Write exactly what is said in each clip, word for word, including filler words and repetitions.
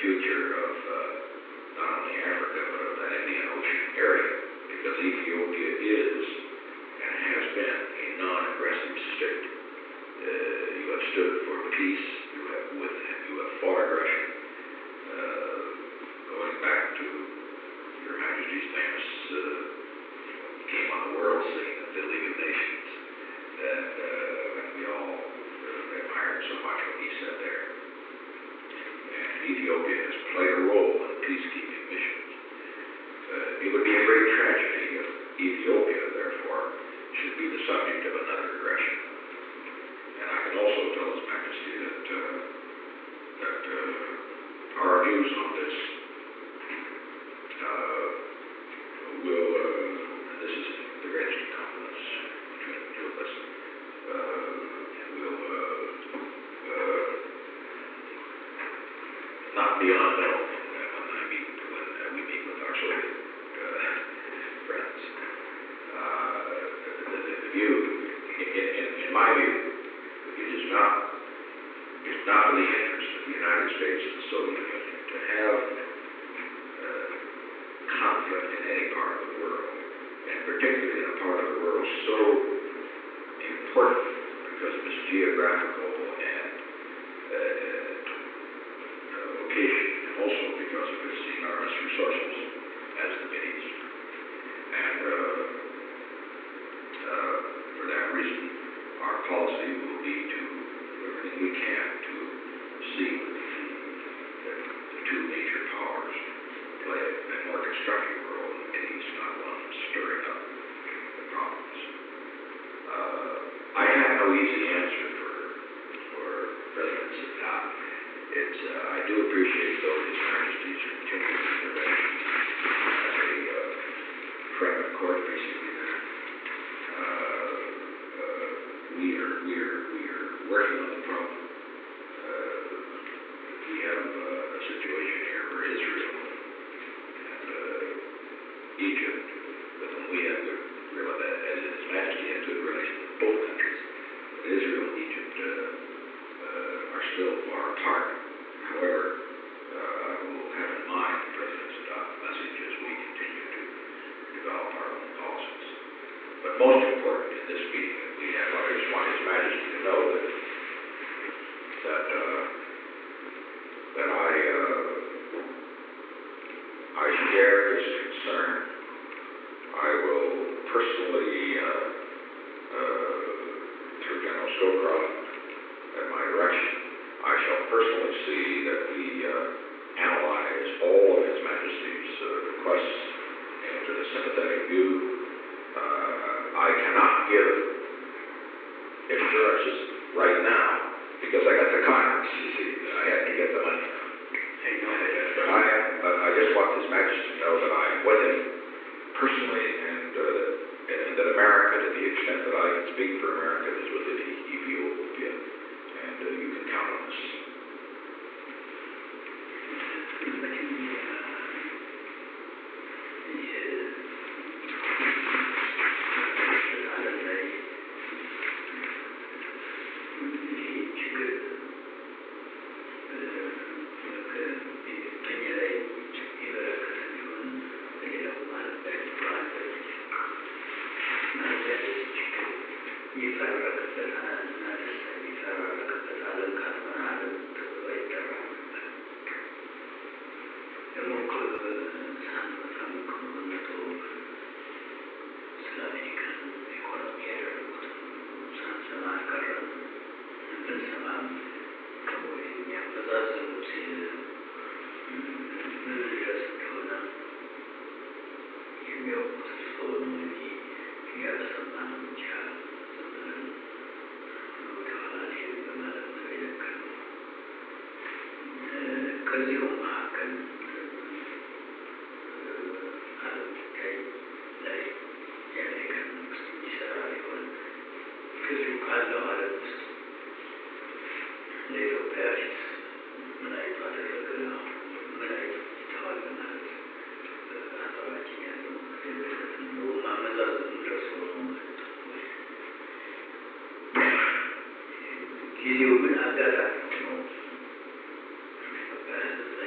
future of uh, not only Africa but of that Indian Ocean area, because Ethiopia is and has been a non-aggressive state. Uh, you have stood for peace. You have with you have fought aggression. Uh, going back to Your Majesty's famous uh, when he came on the world scene of the League of Nations, that uh, and we all uh, admired so much what he said there. And Ethiopia has played a role in peacekeeping missions. Uh, it would be a great tragedy if Ethiopia, therefore, should be the subject of another aggression. And I can also tell His Majesty that uh, that uh, our views on this uh, will, uh, and this is the greatest of confidence between the two of us, uh, will uh, uh, not be unknown when I meet when uh, we meet with our Soviet uh, friends. Uh, the, the, the view, in, in, in my view, it is not it is not in the interest of the United States and the Soviet Union to have uh, conflict in any part of the world, and particularly in a part of the world so important because of its geographical and uh, uh, location, and also because of its enormous resources as the Middle East. And uh, uh, for that reason, our policy will be to do everything we can to see that the, the two major powers play a, a more constructive role in the Middle East, not one stirring up the problems. Uh, I have no easy answer for for President Sadat. It's uh, I do appreciate though His Majesty's continued intervention as a uh, friend of court, basically. There, uh, uh, we are we are we are working on the problem. Uh, we have uh, a situation here where Israel and uh, Egypt, with whom we have good, as His Majesty has good relations with both countries, but Israel and Egypt uh, uh, are still far apart. However, uh, I will have in mind President Sadat's message as we continue to develop our own policies. But most important in this meeting that we have, I just want His Majesty to know that that uh, that I uh, I share his concern. I will personally, uh, uh, through General Scowcroft, at my direction, I shall personally see that we uh, analyze all of His Majesty's uh, requests with a sympathetic view. Uh, I cannot give assurances right now because I got the Congress, you see. I have to get the money. I know that. But I, but I just want His Majesty to know that I am with him personally, and, uh, and that America, to the extent that I can speak for America, is with Ethiopia, and uh, you can count on this. ጊዜው ግን አጋጣሚ ሆኖ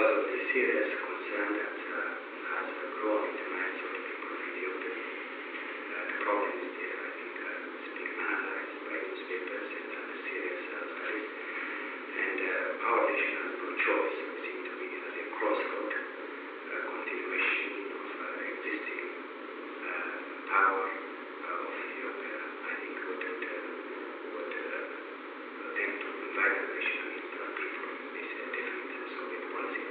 because of the serious concern that uh, has uh, grown in the minds of the people of Ethiopia. Uh, the problem is there. I think uh, it's being analyzed by newspapers and other serious uh, bodies. And uh, our nation has no choice. We seem to be at a crossroad, a continuation of uh, existing uh, power uh, of Ethiopia. I think would would, uh, would uh, tend to invite aggression against our people. This uh, definite uh, Soviet policy.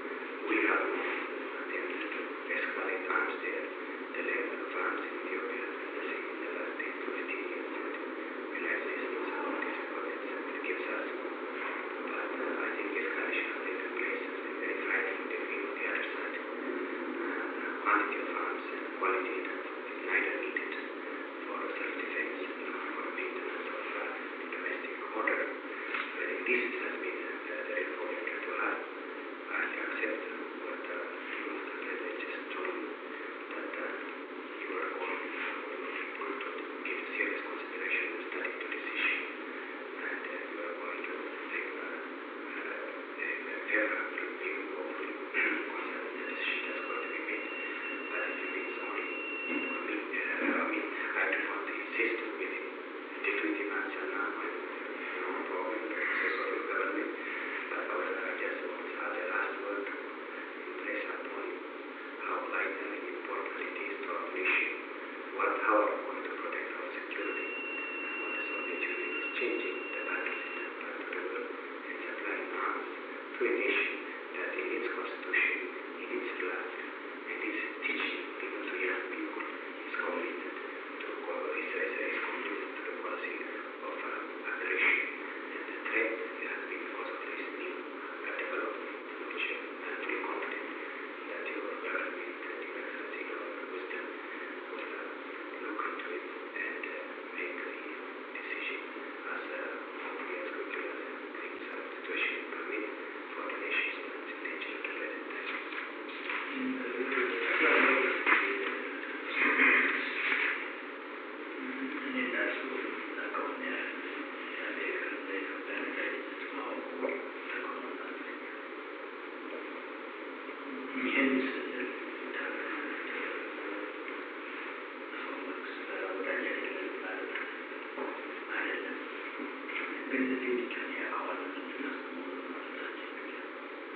We have no attempt to escalate arms there. The level of arms in Ethiopia is the same in the last ten to fifteen years. And the United States knows about this because it's, it gives us. But uh, I think escalation has taken place, has been very frightful, the view of the other side. Uh, the quantity of arms and quality that is neither needed for self-defense nor for maintenance of uh, the domestic order. So I think this has been uh, the real problem that we have. I accept what uh, you, Mister President, just told me, that uh, you are calling for your people to give serious consideration and study to this issue, and uh, you are going to take uh, uh, a, a favorable view, hopefully, concerning the decision that's going to be made. But if it means only for me, uh, I mean, I don't want to insist with a definitive answer now when there's no problem, there's a Soviet government. But however, I just want, as a last word, to impress upon you how vital and important it is to our nation. What, how are we going to protect our security? And what the Soviet Union is changing the battlefield back to the world and supplying arms to a nation that in its constitution, in its flag, and its teaching, even to young people, is committed to is, is, is committed to the policy of uh, aggression and the threat has been because of this new uh, development, which uh, I'm fully confident that your government and your excellency, Governor Wisdom, will uh, look into it and uh, make the decision as uh, hopefully as quickly as things uh, situation will permit for the nations not in danger at the present time. እኔና እሱ እናውቀውን ያህል የአሜሪካንና የኢትዮጵያን ወዳጅነት ማወቁ ጠቅሞናል። ይህን ስንል ታገርነት ሰው መንግስት ጋር ወዳጅ አይደለንም ማለት አይደለም። ግን ሊሚቱን ያውቀዋል እንድናስተምሩ ማለታችን ብቻ ነው።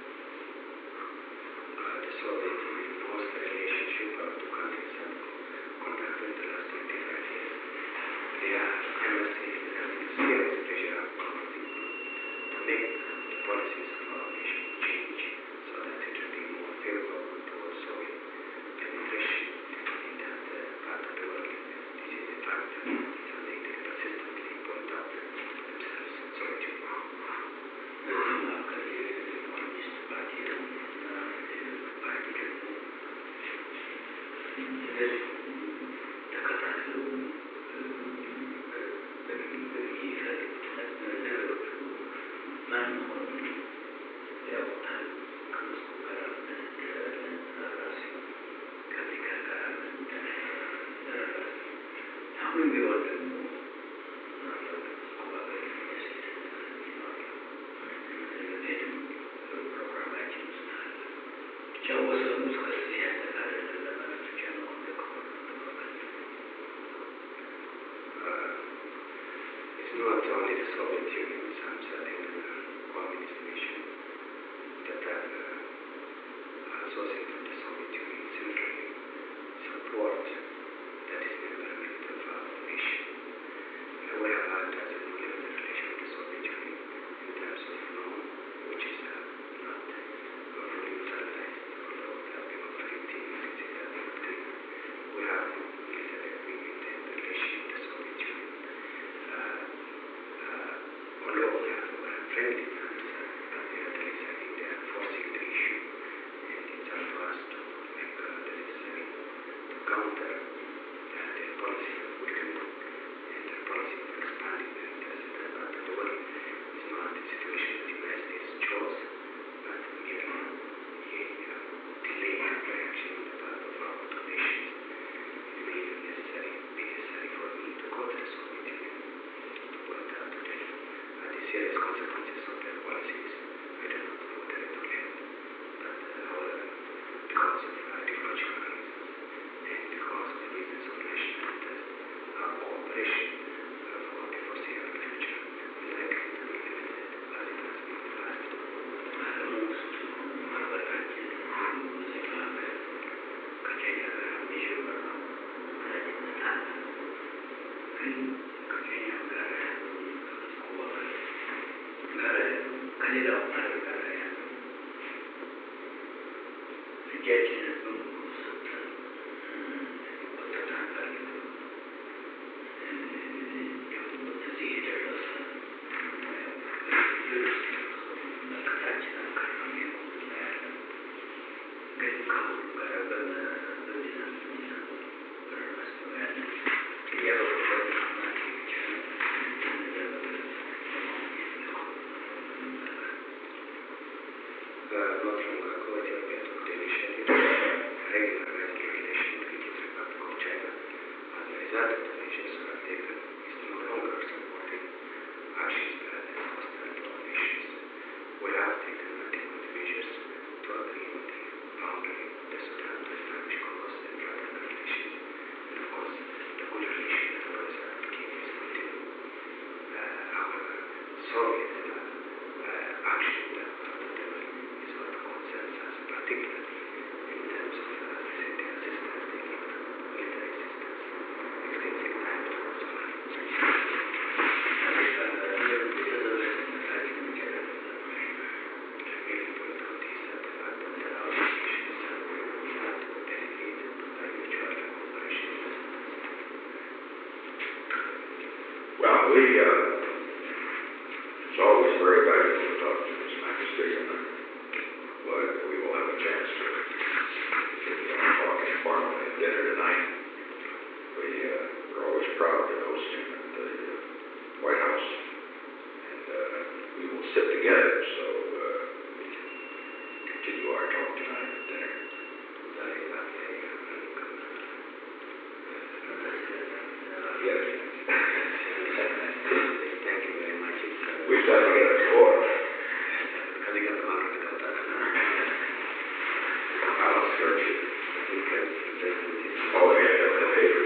The Soviet Union knows the relationship our two countries have conducted in the last twenty-five years. They are, I must say, having serious pressure upon our people to make the policies of our nation change so that it will be more favorable towards Soviet penetration in that uh, part of the world. This is a fact that is something they persistently point out themselves, Soviet Union. በዚህ መካከል የኮሚኒስት ፓርቲ እና የደርግ ፓርቲ ደግሞ እንደዚሁ ተከታትለው ይፈልጉት ነገሮች ሁሉ ማን መሆኑን ያውቁታል። ከሞስኮ ጋር እንደራደራለን፣ ራሲዮን ከአሜሪካን ጋር አብረን እንደራደራለን። አሁንም ቢሆን ደግሞ ሞስኮ ሀገር የሚያስኬድ ነገር ይኖራል። ለመሄድም ፕሮግራማችን ውስጥ አለ። ብቻ ወሰኑ እስከዚህ ያጠቃልላል ለማለት ብቻ ነው። እንደ ከሆነ እንደማገኘው It's not only the Soviet Union, some certain uh, communist nations that are uh, associated with the Soviet Union similarly support the dismemberment of our nation. Uh, we have had, as you know, limited relation with the Soviet Union in terms of loan, which is uh, not uh, fully utilized, although it has been of because of ideological reasons and because the reasons of national interest, our cooperation uh, for the foreseeable future is likely to be limited as it has been in the past. Uh, not long ago, Ethiopia took the initiative of regularizing the relation with the People's Republic of China. As a result of the measures we have taken, is no longer supporting actions that are hostile to our nations. We have taken adequate measures to agree on the boundary the Sudan to establish close and practical relations. And of course, the good relation that we always had with Kenya is continuing. Uh, however, solely the uh, action that we have undertaken is what concerns us, particularly in terms of uh, sending assistance, taking military assistance, extending time towards Somalia. The main point of this is the fact that uh, our nations stand to benefit by mutual cooperation and assistance. Well, we, uh, it's always very valuable to talk to His Majesty, and I'm glad that we will have a chance to continue our talk informally at dinner tonight. We, uh, we're always proud to host him at the uh, White House, and uh, we will sit together, so uh, we can continue our talk tonight at dinner. Very lovely, welcome. Yes. Thank you very much. It's, uh, We've done together before. because you got the Margaret daughter. I'll search it. I think uh, Mister President is... Oh, yeah, the, the papers.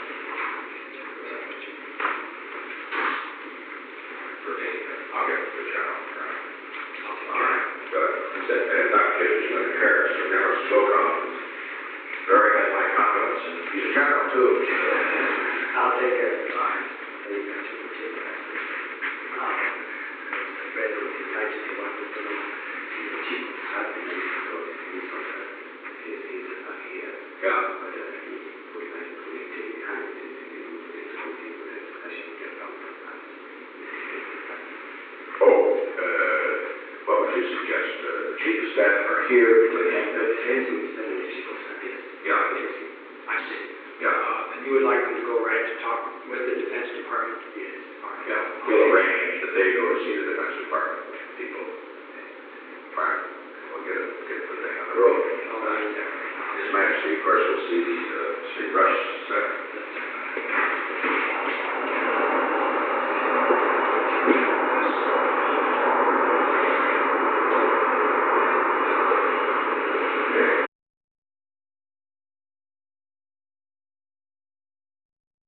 For me, I'll get the general. I'll take All care. right, good. He said, and Doctor Kitchen Harris, who never spoke on, very has my confidence, and he's a general too. I'll take care. Fine. Very much appreciate that. Uh, Mister President, His Majesty wanted to know the Chief of Staff and Minister of Defense of the P S Cs are here. Yeah. Whether he would like to take time this evening to continue the discussion with your counterparts. Oh, uh, what would you suggest? Uh, the Chief of Staff are here, The please. Defense Minister and the Chief of Staff, yes. Yeah. Yes. I see. Yeah. Uh, and you would like them to go right to talk with the Defense Department? Yes. All right. Yeah, we'll arrange that they go to see the Defense Department people. Fine. We'll get it, get the thing on the road. All right, sir. His Majesty, of course, will see the, uh, see Rush, uh,